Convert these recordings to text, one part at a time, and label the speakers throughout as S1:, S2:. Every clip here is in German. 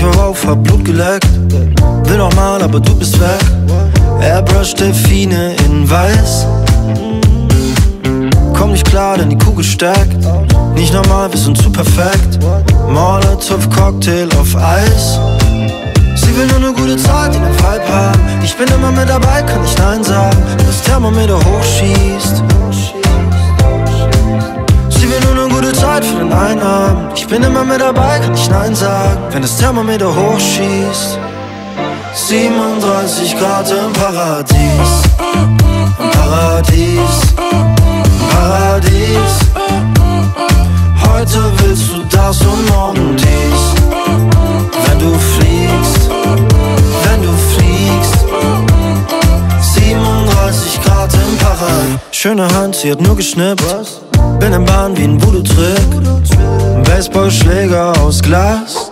S1: Ich war auf, hab Blut geleckt. Will noch mal, aber du bist weg. Airbrush Delfine in weiß. Komm nicht klar, denn die Kugel steckt. Nicht normal, wir sind zu perfekt. Molotov Cocktail auf Eis. Sie will nur eine gute Zeit in den Vibe haben. Ich bin immer mit dabei, kann nicht nein sagen. Wenn das Thermometer hochschießt. Sie will nur eine gute Zeit für den einen Abend. Ich bin immer mit dabei, kann nicht nein sagen. Wenn das Thermometer hochschießt. 37 Grad im Paradies. Im Paradies. Im Paradies. Heute willst du das und morgen dies. Wenn du fliegst, wenn du fliegst. 37 Grad im Paradies. Schöne Hand, sie hat nur geschnippt. Bin im Bahn wie ein Voodoo-Trick. Ein Baseballschläger aus Glas.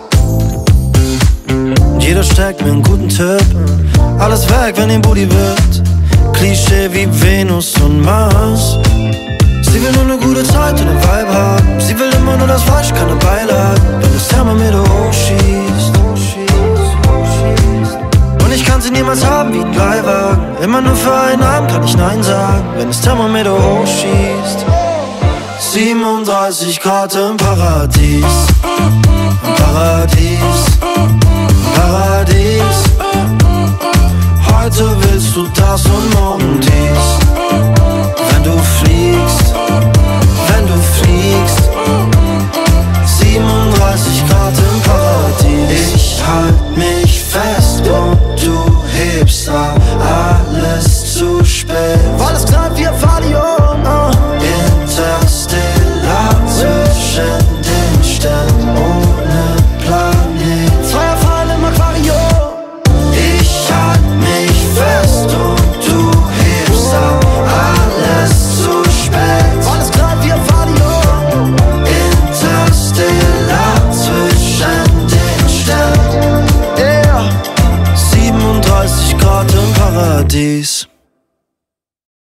S1: Jeder steckt mir einen guten Tipp. Alles weg, wenn ihr Booty wird. Klischee wie Venus und Mars. Sie will nur eine gute Zeit und den Vibe haben. Sie will immer nur das Fleisch, keine Beilagen. Wenn das Thermometer hochschießt. Und ich kann sie niemals haben wie ein Leihwagen. Immer nur für einen Abend kann ich nein sagen. Wenn das Thermometer hochschießt. 37 Grad im Paradies. Im Paradies. Im Paradies. Heute willst du das und morgen